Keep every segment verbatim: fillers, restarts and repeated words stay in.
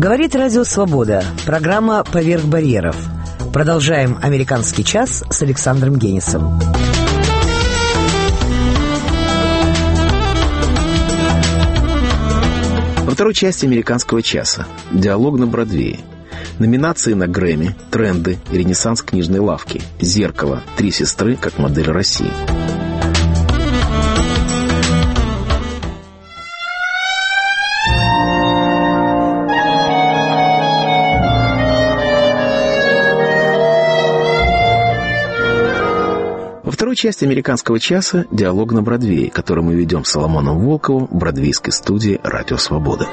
Говорит Радио Свобода. Программа «Поверх барьеров». Продолжаем «Американский час» с Александром Генисом. Во второй части «Американского часа» диалог на Бродвее. Номинации на Грэмми, тренды, ренессанс книжной лавки, зеркало, три сестры как модель России. Во второй части «Американского часа» диалог на Бродвее, который мы ведем с Соломоном Волковым в бродвейской студии «Радио Свобода».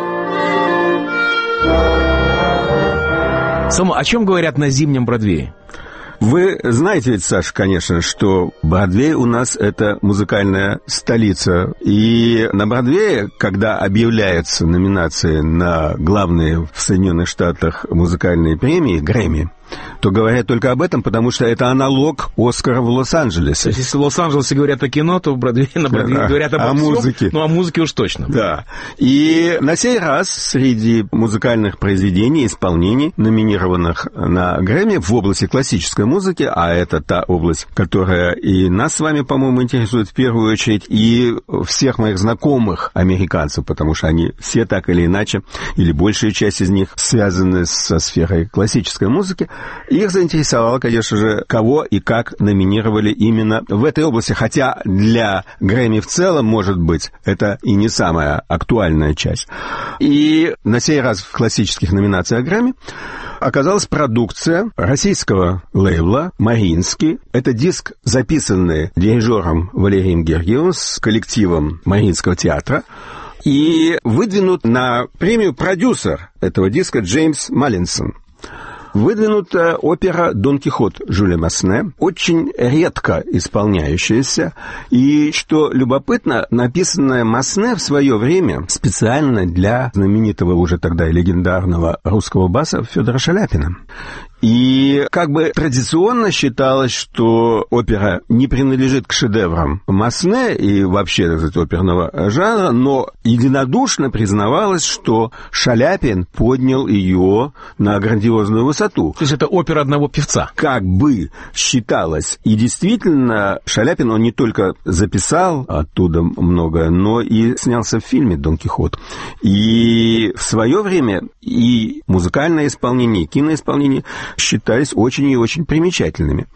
Сома, о чем говорят на зимнем Бродвее? Вы знаете ведь, Саш, конечно, что Бродвей у нас — это музыкальная столица. И на Бродвее, когда объявляются номинации на главные в Соединенных Штатах музыкальные премии, Грэмми, то говорят только об этом, потому что это аналог Оскара в Лос-Анджелесе. То есть, если в Лос-Анджелесе говорят о кино, то в Бродвее, на Бродвее а, говорят обо о всем, музыке. Ну, о музыке уж точно. Да. И на сей раз среди музыкальных произведений, исполнений, номинированных на Грэмми в области классической музыки, а это та область, которая и нас с вами, по-моему, интересует в первую очередь, и всех моих знакомых американцев, потому что они все так или иначе, или большая часть из них связаны со сферой классической музыки, их заинтересовало, конечно же, кого и как номинировали именно в этой области. Хотя для Грэмми в целом, может быть, это и не самая актуальная часть. И на сей раз в классических номинациях Грэмми оказалась продукция российского лейбла «Мариинский». Это диск, записанный дирижером Валерием Гергиевым с коллективом Мариинского театра. И выдвинут на премию продюсер этого диска Джеймс Маллинсон. Выдвинута опера «Дон Кихот» Жюля Масне, очень редко исполняющаяся, и, что любопытно, написанная Масне в свое время специально для знаменитого уже тогда и легендарного русского баса Федора Шаляпина. И как бы традиционно считалось, что опера не принадлежит к шедеврам Масне и вообще, так сказать, оперного жанра, но единодушно признавалось, что Шаляпин поднял ее на грандиозную высоту. То есть это опера одного певца? Как бы считалось. И действительно, Шаляпин, он не только записал оттуда многое, но и снялся в фильме «Дон Кихот». И в свое время и музыкальное исполнение, и киноисполнение считались очень и очень примечательными.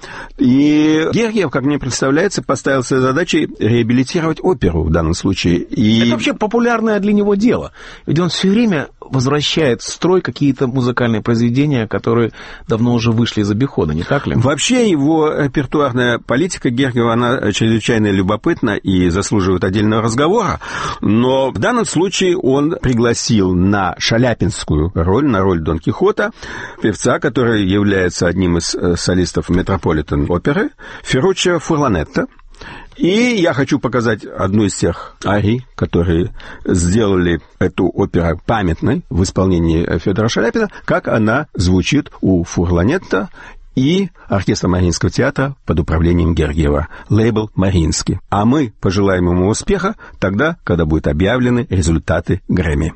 И Гергиев, как мне представляется, поставил себе задачей реабилитировать оперу в данном случае. И... Это вообще популярное для него дело. Ведь он все время возвращает в строй какие-то музыкальные произведения, которые давно уже вышли из обихода, не так ли? Вообще его репертуарная политика Гергиева, она чрезвычайно любопытна и заслуживает отдельного разговора. Но в данном случае он пригласил на шаляпинскую роль, на роль Дон Кихота, певца, который является одним из солистов Метрополитен-оперы, Ферруччо Фурланетто. И я хочу показать одну из тех арий, которые сделали эту оперу памятной в исполнении Федора Шаляпина, как она звучит у Фурланетто и оркестра Мариинского театра под управлением Гергиева, лейбл «Мариинский». А мы пожелаем ему успеха тогда, когда будут объявлены результаты Грэмми.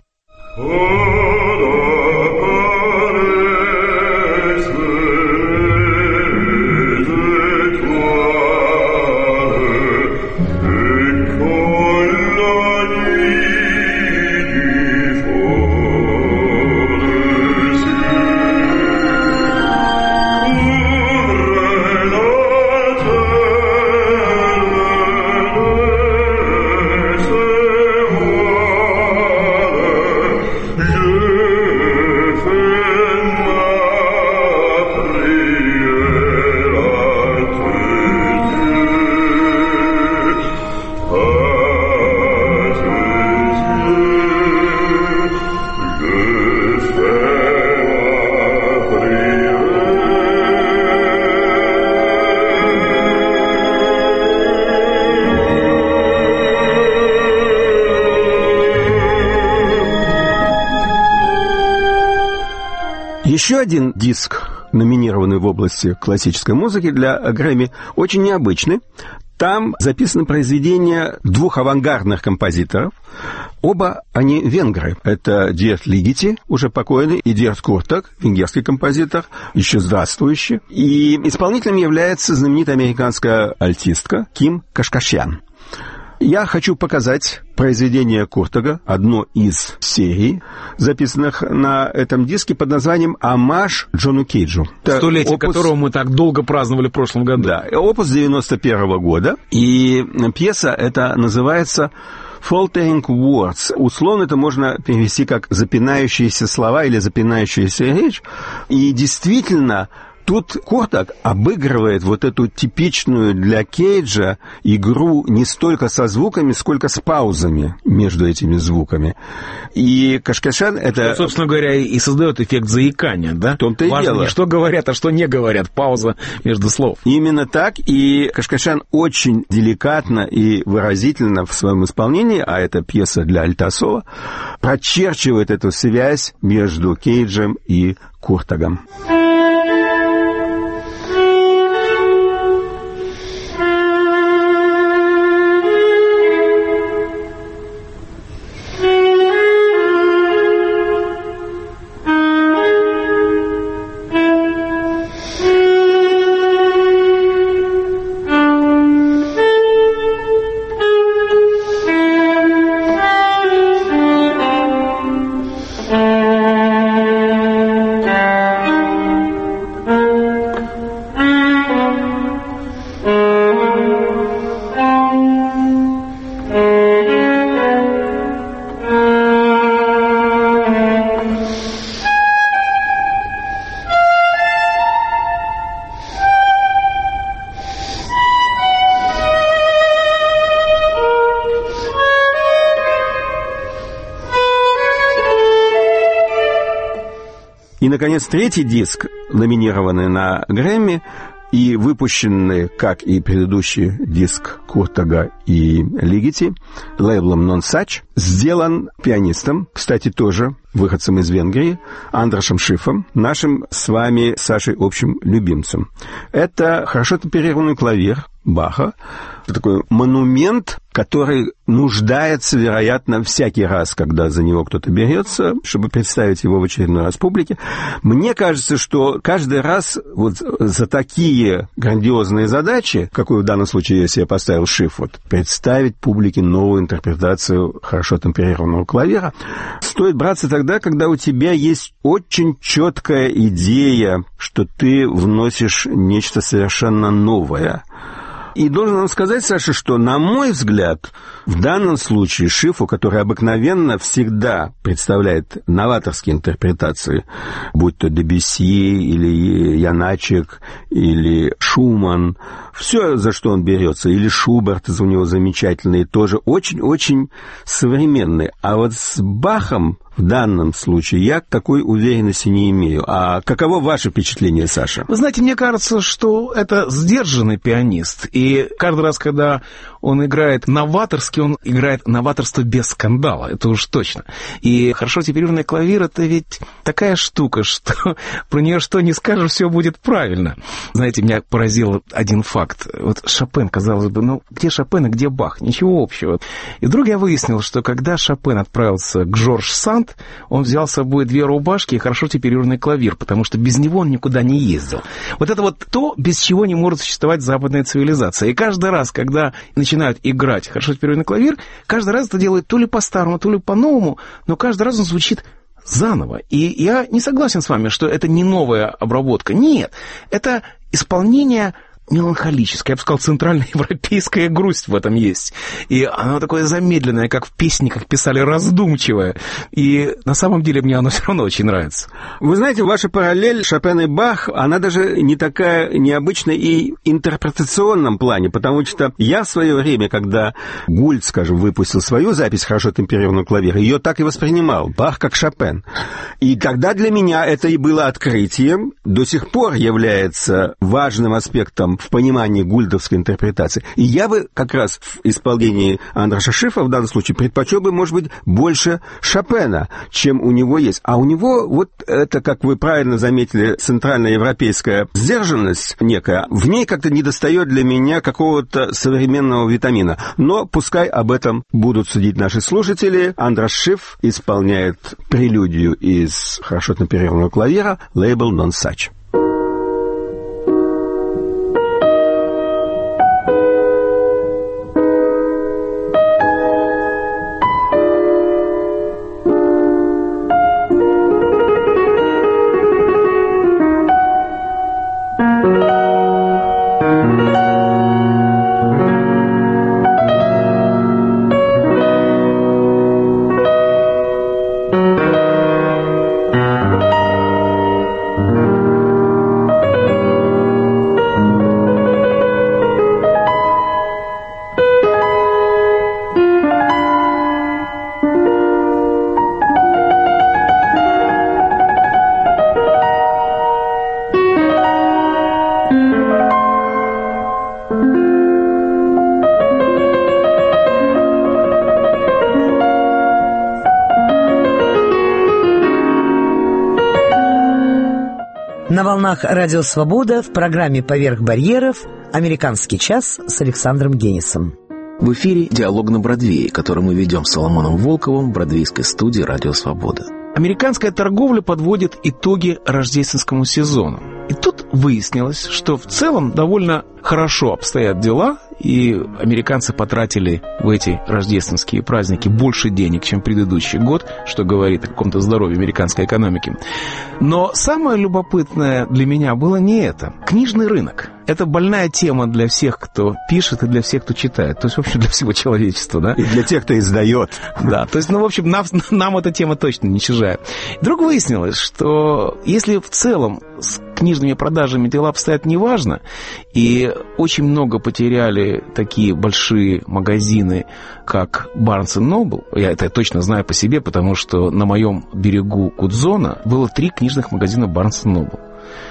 Еще один диск, номинированный в области классической музыки для Грэмми, очень необычный. Там записаны произведения двух авангардных композиторов. Оба они венгры. Это Дирт Лигити, уже покойный, и Дирт Куртаг, венгерский композитор, еще здравствующий. И исполнителем является знаменитая американская альтистка Ким Кашкашьян. Я хочу показать произведение Куртага, одно из серий, записанных на этом диске под названием «Омаж Джону Кейджу». Столетие опус... которого мы так долго праздновали в прошлом году. Да, опус девяносто первого года. И пьеса эта называется «Faltering Words». Условно это можно перевести как «запинающиеся слова» или «запинающаяся речь». И действительно... Тут Куртаг обыгрывает вот эту типичную для Кейджа игру не столько со звуками, сколько с паузами между этими звуками. И Кашкашьян это... Что, собственно говоря, и создает эффект заикания, да? В том-то и Важно дело. Не что говорят, а что не говорят. Пауза между слов. Именно так. И Кашкашьян очень деликатно и выразительно в своем исполнении, а это пьеса для альтосоло, прочерчивает эту связь между Кейджем и Куртагом. И, наконец, третий диск, номинированный на Грэмми и выпущенный, как и предыдущий диск Куртага и Лигити, лейблом Non Such, сделан пианистом, кстати, тоже выходцем из Венгрии, Андрашем Шифом, нашим с вами, Сашей, общим любимцем. Это хорошо темперированный клавир Баха, такой монумент, который нуждается, вероятно, всякий раз, когда за него кто-то берется, чтобы представить его в очередной раз публике. Мне кажется, что каждый раз вот за такие грандиозные задачи, какую в данном случае я себе поставил Шиф, вот, представить публике новую интерпретацию хорошо темперированного клавира, стоит браться тогда, когда у тебя есть очень четкая идея, что ты вносишь нечто совершенно новое. И должен вам сказать, Саша, что, на мой взгляд, в данном случае Шифу, который обыкновенно всегда представляет новаторские интерпретации, будь то Дебюсси или Яначек, или Шуман, все, за что он берется, или Шуберт, у него замечательный, тоже очень-очень современный. А вот с Бахом в данном случае я такой уверенности не имею. А каково ваше впечатление, Саша? Вы знаете, мне кажется, что это сдержанный пианист. И каждый раз, когда он играет новаторски, он играет новаторство без скандала. Это уж точно. И хорошо темперированный клавир — это ведь такая штука, что про нее что ни скажешь, все будет правильно. Знаете, меня поразил один факт. Вот Шопен, казалось бы, ну где Шопен и где Бах? Ничего общего. И вдруг я выяснил, что когда Шопен отправился к Жорж Санд, он взял с собой две рубашки и хорошо темперированный клавир, потому что без него он никуда не ездил. Вот это вот то, без чего не может существовать западная цивилизация. И каждый раз, когда начинают играть хорошо темперированный клавир, каждый раз это делают то ли по-старому, то ли по-новому, но каждый раз он звучит заново. И я не согласен с вами, что это не новая обработка. Нет, это исполнение меланхолическая, я бы сказал, центральноевропейская грусть в этом есть. И оно такое замедленное, как в песне, как писали, раздумчивое. И на самом деле мне оно все равно очень нравится. Вы знаете, ваша параллель Шопен и Бах, она даже не такая необычная и интерпретационном плане, потому что я в свое время, когда Гульд, скажем, выпустил свою запись хорошо темперированного клавира, ее так и воспринимал, Бах как Шопен. И тогда для меня это и было открытием, до сих пор является важным аспектом в понимании гульдовской интерпретации. И я бы как раз в исполнении Андраша Шифа в данном случае предпочел бы, может быть, больше Шопена, чем у него есть. А у него вот это, как вы правильно заметили, центральноевропейская сдержанность некая, в ней как-то недостает для меня какого-то современного витамина. Но пускай об этом будут судить наши слушатели. Андраш Шиф исполняет прелюдию из хорошо темперированного клавира «Label Non Such». На волнах «Радио Свобода» в программе «Поверх барьеров» «Американский час» с Александром Генисом. В эфире «Диалог на Бродвее», который мы ведем с Соломоном Волковым в бродвейской студии «Радио Свобода». Американская торговля подводит итоги рождественскому сезону. И тут выяснилось, что в целом довольно хорошо обстоят дела, и американцы потратили в эти рождественские праздники больше денег, чем предыдущий год, что говорит о каком-то здоровье американской экономики. Но самое любопытное для меня было не это. Книжный рынок. Это больная тема для всех, кто пишет, и для всех, кто читает. То есть, в общем, для всего человечества, да? И для тех, кто издает. Да, то есть, ну, в общем, нам, нам эта тема точно не чужая. Вдруг выяснилось, что если в целом с книжными продажами дела обстоят неважно, и очень много потеряли такие большие магазины, как Barnes энд Noble, я это точно знаю по себе, потому что на моем берегу Гудзона было три книжных магазина Barnes энд Noble.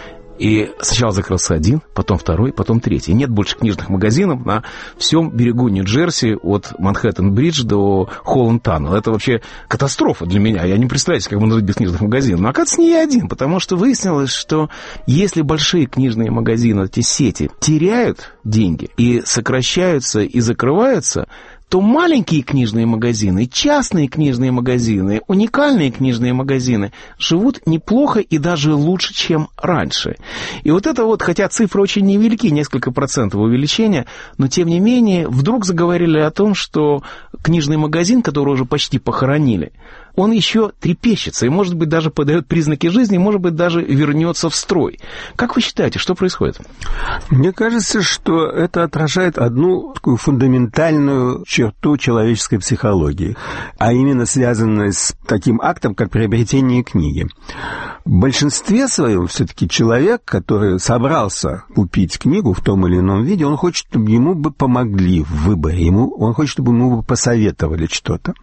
И сначала закрылся один, потом второй, потом третий. Нет больше книжных магазинов на всем берегу Нью-Джерси от Манхэттен-Бридж до Холланд-Таннел. Это вообще катастрофа для меня. Я не представляю, как можно жить без книжных магазинов. Но, оказывается, не я один, потому что выяснилось, что если большие книжные магазины, эти сети, теряют деньги и сокращаются и закрываются, то маленькие книжные магазины, частные книжные магазины, уникальные книжные магазины живут неплохо и даже лучше, чем раньше. И вот это вот, хотя цифры очень невелики, несколько процентов увеличения, но тем не менее вдруг заговорили о том, что книжный магазин, который уже почти похоронили, он еще трепещется и, может быть, даже подает признаки жизни, может быть, даже вернется в строй. Как вы считаете, что происходит? Мне кажется, что это отражает одну такую фундаментальную черту человеческой психологии, а именно связанную с таким актом, как приобретение книги. В большинстве своем все-таки человек, который собрался купить книгу в том или ином виде, он хочет, чтобы ему бы помогли в выборе, ему, он хочет, чтобы ему бы посоветовали что-то.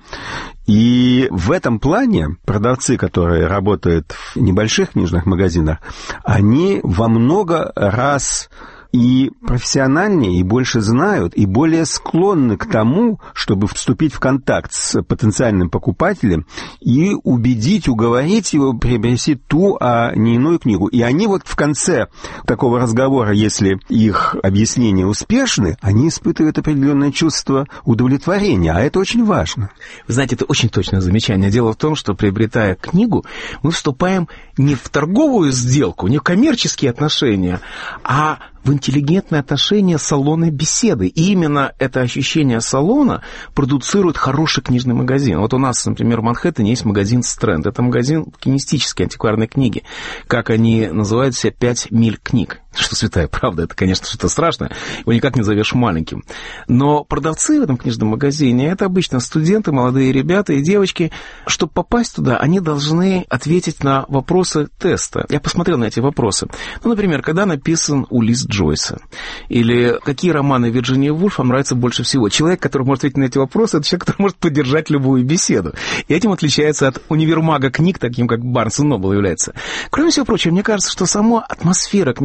И в этом плане продавцы, которые работают в небольших книжных магазинах, они во много раз и профессиональнее, и больше знают, и более склонны к тому, чтобы вступить в контакт с потенциальным покупателем и убедить, уговорить его приобрести ту, а не иную книгу. И они вот в конце такого разговора, если их объяснения успешны, они испытывают определенное чувство удовлетворения, а это очень важно. Вы знаете, это очень точное замечание. Дело в том, что, приобретая книгу, мы вступаем не в торговую сделку, не в коммерческие отношения, а в интеллигентные отношения салонной беседы. И именно это ощущение салона продуцирует хороший книжный магазин. Вот у нас, например, в Манхэттене есть магазин «Стрэнд». Это магазин кинестической антикварной книги. Как они называют себя, «пять миль книг». Что святая правда, это, конечно, что-то страшное. Его никак не зовешь маленьким. Но продавцы в этом книжном магазине — это обычно студенты, молодые ребята и девочки. Чтобы попасть туда, они должны ответить на вопросы теста. Я посмотрел на эти вопросы. Ну, например, когда написан «Улисс Джойса», или какие романы Вирджинии Вульф вам нравятся больше всего. Человек, который может ответить на эти вопросы, это человек, который может поддержать любую беседу. И этим отличается от универмага книг, таким как Barnes энд Noble является. Кроме всего прочего, мне кажется, что сама атмосфера книжного магазина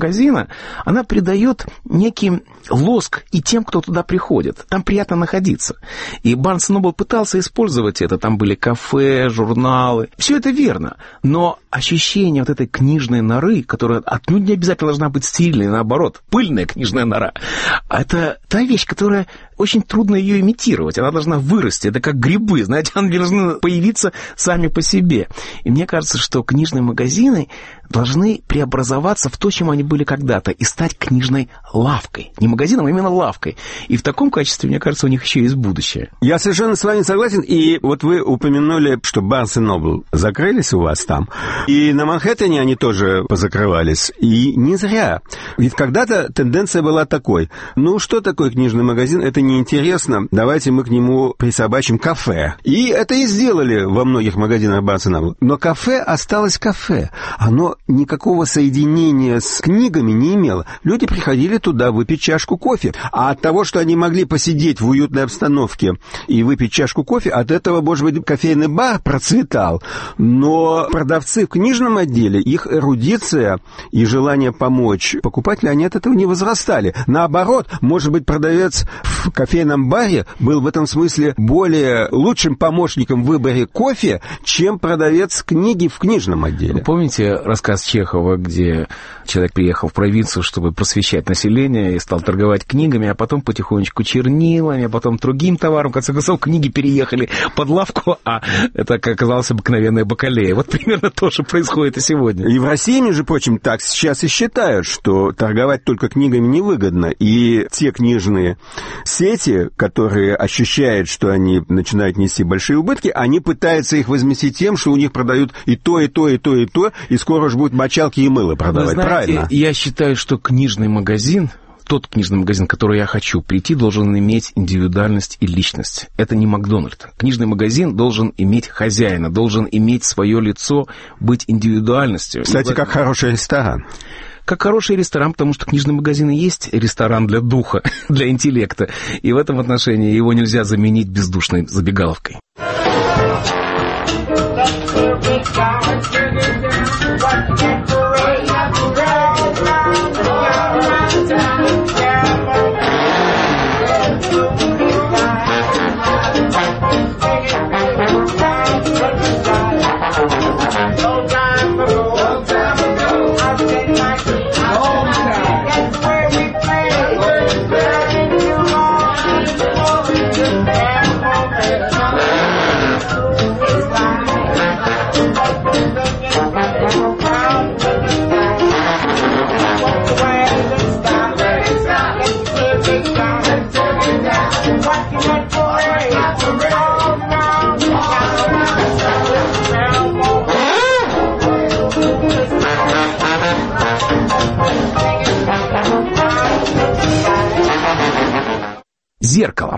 магазина, она придает некий лоск и тем, кто туда приходит. Там приятно находиться. И Барнс энд Нобл пытался использовать это. Там были кафе, журналы. Все это верно. Но ощущение вот этой книжной норы, которая отнюдь не обязательно должна быть стильной, наоборот, пыльная книжная нора, это та вещь, которая очень трудно ее имитировать. Она должна вырасти. Это как грибы, знаете, они должны появиться сами по себе. И мне кажется, что книжные магазины должны преобразоваться в то, чем они были когда-то, и стать книжной лавкой. Не магазином, а именно лавкой. И в таком качестве, мне кажется, у них еще есть будущее. Я совершенно с вами согласен. И вот вы упомянули, что Барнс энд Нобл закрылись у вас там. И на Манхэттене они тоже позакрывались. И не зря. Ведь когда-то тенденция была такой. Ну, что такое книжный магазин? Это неинтересно. Давайте мы к нему присобачим кафе. И это и сделали во многих магазинах Барнс энд Нобл. Но кафе осталось кафе. Оно никакого соединения с книгами не имело. Люди приходили туда выпить чашку кофе. А от того, что они могли посидеть в уютной обстановке и выпить чашку кофе, от этого, может быть, кофейный бар процветал. Но продавцы в книжном отделе, их эрудиция и желание помочь покупателю, они от этого не возрастали. Наоборот, может быть, продавец в кофейном баре был в этом смысле более лучшим помощником в выборе кофе, чем продавец книги в книжном отделе. Вы помните рассказ Чехова, где человек приехал в провинцию, чтобы просвещать население, и стал торговать книгами, а потом потихонечку чернилами, а потом другим товаром. В конце концов, книги переехали под лавку, а это оказалось обыкновенная бакалея. Вот примерно то, что происходит и сегодня. И в России, между прочим, так сейчас и считают, что торговать только книгами невыгодно. И те книжные сети, которые ощущают, что они начинают нести большие убытки, они пытаются их возместить тем, что у них продают и то, и то, и то, и то, и скоро же будут мочалки и мыло продавать. Вы знаете, правильно? Я считаю, что книжный магазин, тот книжный магазин, в который я хочу прийти, должен иметь индивидуальность и личность. Это не Макдональд. Книжный магазин должен иметь хозяина, должен иметь свое лицо, быть индивидуальностью. Кстати, и... как хороший ресторан. Как хороший ресторан, потому что книжный магазин и есть ресторан для духа, для интеллекта. И в этом отношении его нельзя заменить бездушной забегаловкой. Зеркало.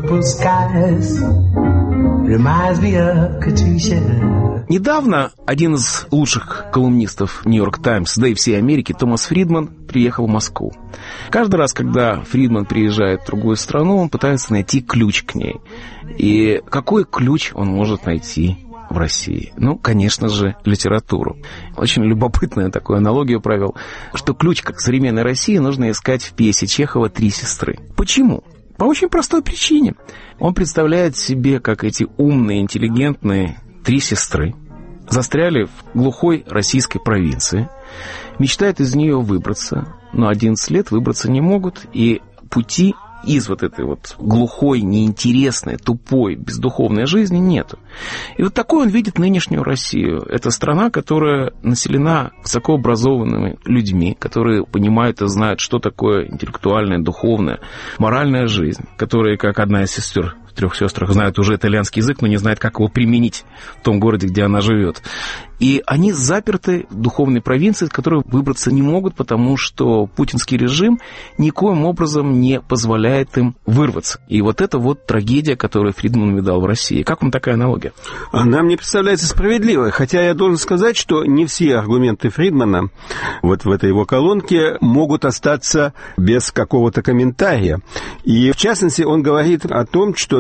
Недавно один из лучших колумнистов «Нью-Йорк Таймс», да и всей Америки, Томас Фридман, приехал в Москву. Каждый раз, когда Фридман приезжает в другую страну, он пытается найти ключ к ней. И какой ключ он может найти в России? Ну, конечно же, литературу. Очень любопытную такую аналогию провел, что ключ к современной России нужно искать в пьесе Чехова «Три сестры». Почему? По очень простой причине. Он представляет себе, как эти умные, интеллигентные три сестры застряли в глухой российской провинции, мечтают из нее выбраться, но одиннадцать лет выбраться не могут, и пути из вот этой вот глухой, неинтересной, тупой, бездуховной жизни нету. И вот такой он видит нынешнюю Россию. Это страна, которая населена высокообразованными людьми, которые понимают и знают, что такое интеллектуальная, духовная, моральная жизнь, которые, как одна из сестер в «Трех сестрах», знают уже итальянский язык, но не знают, как его применить в том городе, где она живет. И они заперты в духовной провинции, из которой выбраться не могут, потому что путинский режим никоим образом не позволяет им вырваться. И вот это вот трагедия, которую Фридман видал в России. Как вам такая аналогия? Она мне представляется справедливой, хотя я должен сказать, что не все аргументы Фридмана вот в этой его колонке могут остаться без какого-то комментария. И в частности он говорит о том, что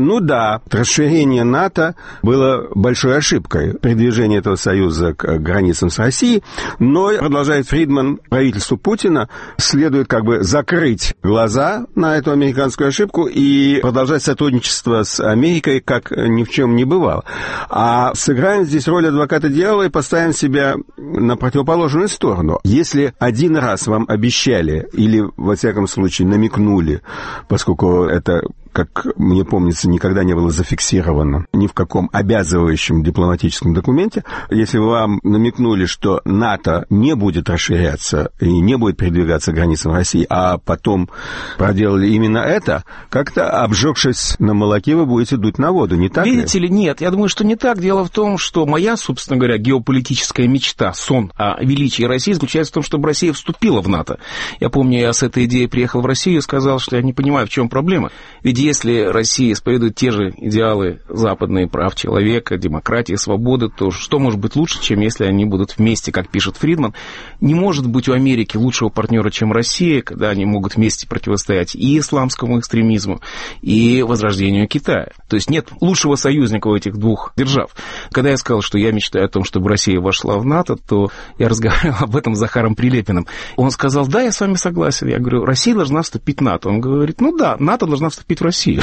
Ну да, расширение НАТО было большой ошибкой, придвижение этого союза к границам с Россией, но, продолжает Фридман, правительству Путина следует как бы закрыть глаза на эту американскую ошибку и продолжать сотрудничество с Америкой, как ни в чем не бывало. А сыграем здесь роль адвоката дьявола и поставим себя на противоположную сторону. Если один раз вам обещали или, во всяком случае, намекнули, поскольку это, как мне помнится, никогда не было зафиксировано ни в каком обязывающем дипломатическом документе, если вам намекнули, что НАТО не будет расширяться и не будет передвигаться к границам России, а потом проделали именно это, как-то, обжегшись на молоке, вы будете дуть на воду, не так ли? Видите ли, нет, я думаю, что не так. Дело в том, что моя, собственно говоря, геополитическая мечта, сон о величии России заключается в том, чтобы Россия вступила в НАТО. Я помню, я с этой идеей приехал в Россию и сказал, что я не понимаю, в чем проблема. Ведь если Россия исповедует те же идеалы западные прав человека, демократии, свободы, то что может быть лучше, чем если они будут вместе, как пишет Фридман? Не может быть у Америки лучшего партнера, чем Россия, когда они могут вместе противостоять и исламскому экстремизму, и возрождению Китая. То есть нет лучшего союзника у этих двух держав. Когда я сказал, что я мечтаю о том, чтобы Россия вошла в НАТО, то я разговаривал об этом с Захаром Прилепиным. Он сказал: да, я с вами согласен. Я говорю: Россия должна вступить в НАТО. Он говорит: ну да, НАТО должна вступить в Россию.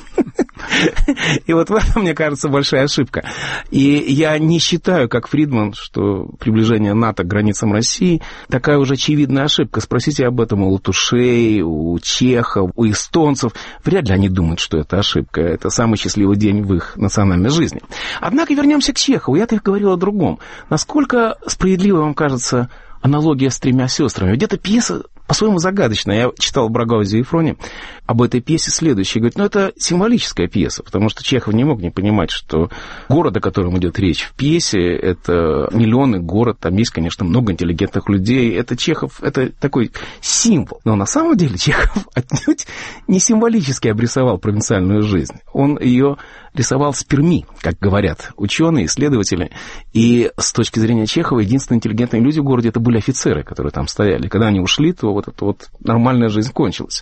И вот в этом, мне кажется, большая ошибка. И я не считаю, как Фридман, что приближение НАТО к границам России такая уже очевидная ошибка. Спросите об этом у латышей, у чехов, у эстонцев. Вряд ли они думают, что это ошибка. Это самый счастливый день в их национальной жизни. Однако вернемся к Чехову. Я-то говорил о другом. Насколько справедливо вам кажется аналогия с «Тремя сестрами»? Ведь эта пьеса по-своему загадочная. Я читал Брагаузе и Фроне об этой пьесе следующее. Говорит, ну, это символическая пьеса, потому что Чехов не мог не понимать, что город, о котором идет речь в пьесе, это миллионный город, там есть, конечно, много интеллигентных людей. Это Чехов, это такой символ. Но на самом деле Чехов отнюдь не символически обрисовал провинциальную жизнь. Он ее рисовал с Перми, как говорят ученые, исследователи. И с точки зрения Чехова, единственные интеллигентные люди в городе — это были офицеры, которые там стояли. Когда они ушли, то вот эта вот нормальная жизнь кончилась.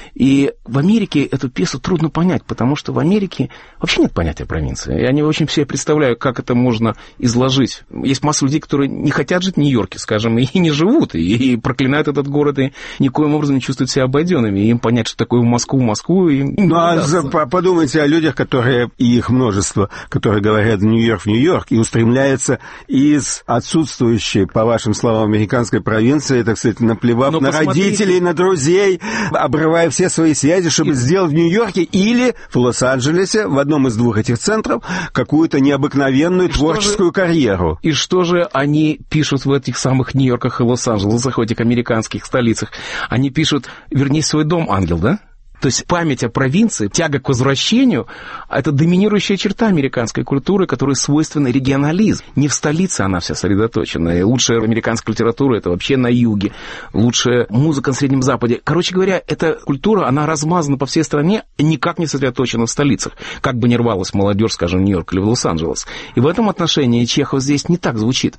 И в Америке эту пьесу трудно понять, потому что в Америке вообще нет понятия провинции. Я не очень себе представляю, как это можно изложить. Есть масса людей, которые не хотят жить в Нью-Йорке, скажем, и не живут, и проклинают этот город, и никоим образом не чувствуют себя обойденными. И им понять, что такое в Москву, Москву, им не Ну, а удастся. подумайте о людях, которые, и их множество, которые говорят в Нью-Йорк, в Нью-Йорк, и устремляются из отсутствующей, по вашим словам, американской провинции, так сказать, наплевав Но на посмотрите... родителей, на друзей, обрывая все свои связи, чтобы и... сделать в Нью-Йорке или в Лос-Анджелесе, в одном из двух этих центров, какую-то необыкновенную и творческую же... карьеру. И что же они пишут в этих самых Нью-Йорках и Лос-Анджелесах, в этих американских столицах? Они пишут: «Вернись в свой дом, ангел», да? То есть память о провинции, тяга к возвращению — это доминирующая черта американской культуры, которой свойственна регионализм. Не в столице она вся сосредоточена. И лучшая американская литература — это вообще на юге. Лучшая музыка на Среднем Западе. Короче говоря, эта культура, она размазана по всей стране, никак не сосредоточена в столицах. Как бы ни рвалась молодежь, скажем, в Нью-Йорк или в Лос-Анджелес. И в этом отношении Чехов здесь не так звучит.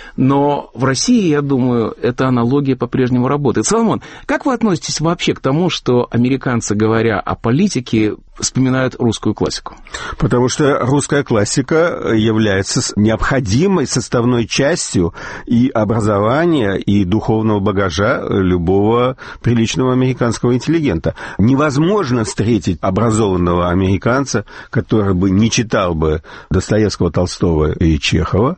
Но в России, я думаю, эта аналогия по-прежнему работает. Соломон, как вы относитесь вообще к тому, что американцы, говоря о политике, вспоминают русскую классику? Потому что русская классика является необходимой составной частью и образования, и духовного багажа любого приличного американского интеллигента. Невозможно встретить образованного американца, который бы не читал бы Достоевского, Толстого и Чехова.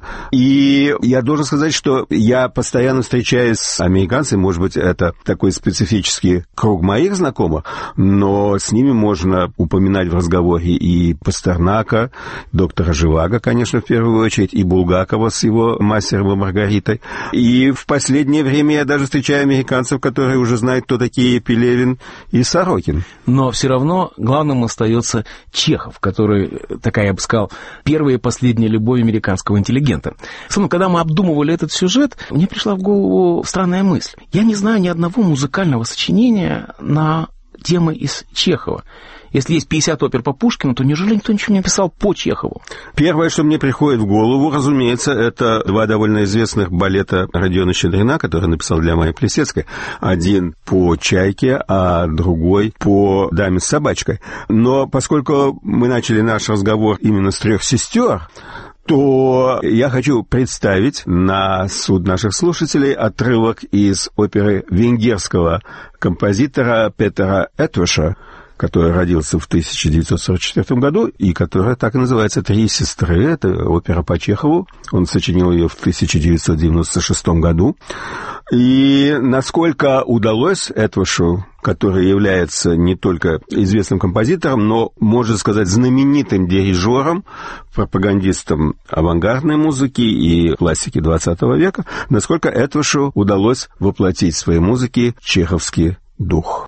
И я должен сказать, что я постоянно встречаюсь с американцами, может быть, это такой специфический круг моих знакомых, но с ними можно упоминать в разговоре и Пастернака, доктора Живаго, конечно, в первую очередь, и Булгакова с его «Мастером и Маргаритой». И в последнее время я даже встречаю американцев, которые уже знают, кто такие Пелевин и Сорокин. Но все равно главным остается Чехов, который, такая, я бы сказал, первая и последняя любовь американского интеллигента. Словно, когда мы обдумывали этот сюжет, мне пришла в голову странная мысль. Я не знаю ни одного музыкального сочинения на темы из Чехова? Если есть пятьдесят опер по Пушкину, то неужели никто ничего не написал по Чехову? Первое, что мне приходит в голову, разумеется, это два довольно известных балета Родиона Щедрина, который написал для Майи Плисецкой. Один по «Чайке», а другой по «Даме с собачкой». Но поскольку мы начали наш разговор именно с «Трех сестер», то я хочу представить на суд наших слушателей отрывок из оперы венгерского композитора Петера Этвеша, который родился в тысяча девятьсот сорок четвёртом году, и которая так и называется «Три сестры». Это опера по Чехову. Он сочинил ее в тысяча девятьсот девяносто шестом году. И насколько удалось Этвешу, который является не только известным композитором, но, можно сказать, знаменитым дирижером, пропагандистом авангардной музыки и классики двадцатого века, насколько Этвешу удалось воплотить в своей музыке чеховский дух.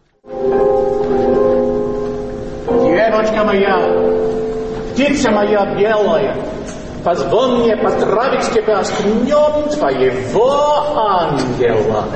Девочка моя, птица моя белая, позволь мне поздравить тебя с днем твоего ангела.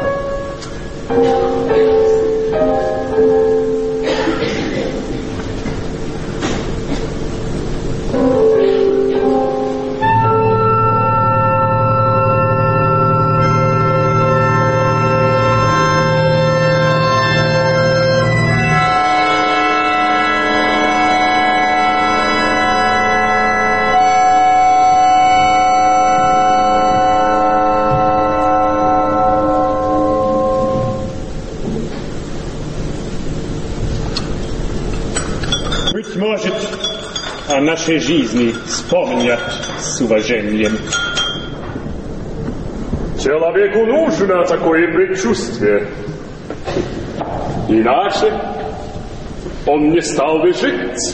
Может, о нашей жизни вспомнят с уважением. Человеку нужно такое предчувствие. Иначе он не стал бы жить.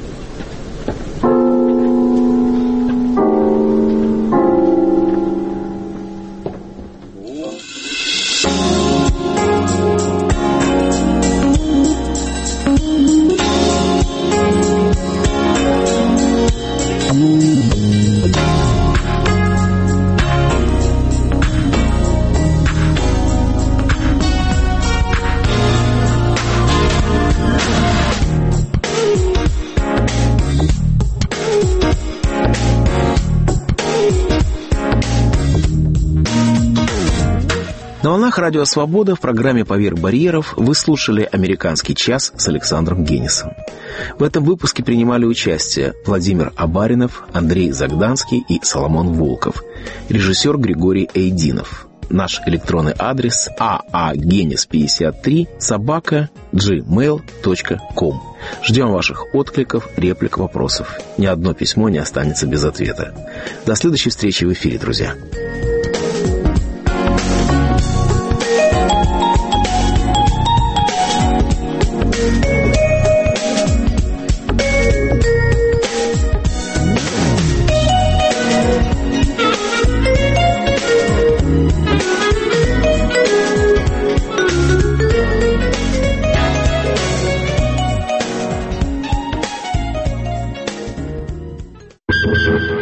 На волнах Радио Свобода в программе «Поверх барьеров» вы слушали «Американский час» с Александром Генисом. В этом выпуске принимали участие Владимир Абаринов, Андрей Загданский и Соломон Волков, режиссер Григорий Эйдинов. Наш электронный адрес аагенис пятьдесят три собака джи мейл точка ком. Ждем ваших откликов, реплик, вопросов. Ни одно письмо не останется без ответа. До следующей встречи в эфире, друзья. Thank you.